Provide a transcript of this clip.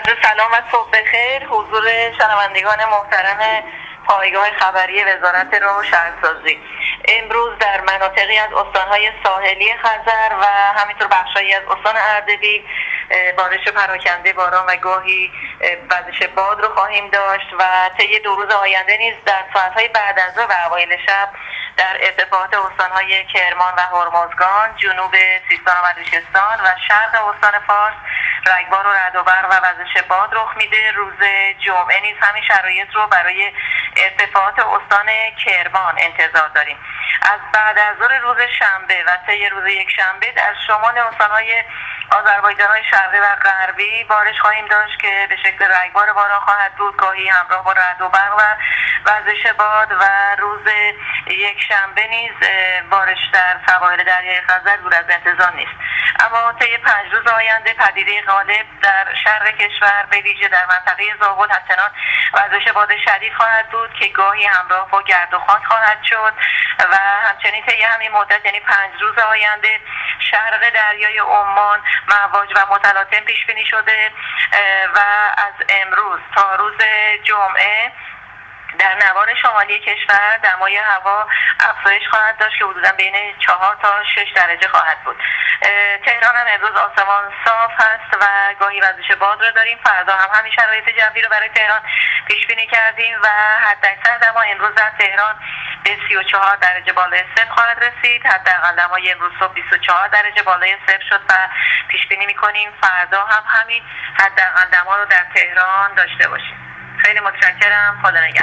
سلام و صبح بخیر. حضور شنوندگان محترم پایگاه خبری وزارت راه و شهرسازی. امروز در مناطقی از استانهای ساحلی خزر و همینطور بخشایی از استان اردبیل بارش پراکنده باران و گاهی وزش باد رو خواهیم داشت و طی 2 روز آینده نیز در ساعتهای بعد از ظهر و اوایل شب در ارتفاعات استانهای کرمان و هرمزگان، جنوب سیستان و بلوچستان و شرق استان فارس رگبار و رعد و برق و وزش باد رخ میده. روز جمعه نیز همین شرایط رو برای ارتفاعات استان کرمان انتظار داریم. از بعد از ظهر روز شنبه و طی روز یکشنبه در شمال استانهای آذربایجان شرقی و غربی بارش خواهیم داشت که به شکل رگبار باران خواهد بود، گاهی همراه با رعد و برق و وزش باد. و روز یکشنبه نیز بارش در سواحل دریای خزر دور از انتظار نیست. اما طی 5 روز آینده پدیده غالب در شرق کشور به ویژه در منطقه زابل همچنان وزش باد شدید خواهد بود که گاهی همراه با گرد و خاک خواهد شد و همچنین طی همین مدت یعنی 5 روز آینده شرق دریای عمان مواج و متلاطم پیش بینی شده و از امروز تا روز جمعه در نوار شمالی کشور دمای هوا افزایش خواهد داشت که حدوداً بین 4 تا 6 درجه خواهد بود. تهران هم امروز آسمان صاف هست و گاهی وزش باد رو داریم. فردا هم همین شرایط جوی رو برای تهران پیش بینی کردیم و حداکثر دما امروز در تهران به 34 درجه بالای صفر خواهد رسید. حداقل دمای امروز صبح 24 درجه بالای صفر شد و پیش بینی می‌کنیم فردا هم همین حداقل دما رو در تهران داشته باشیم. خیلی متشکرم. خدا نگهدار.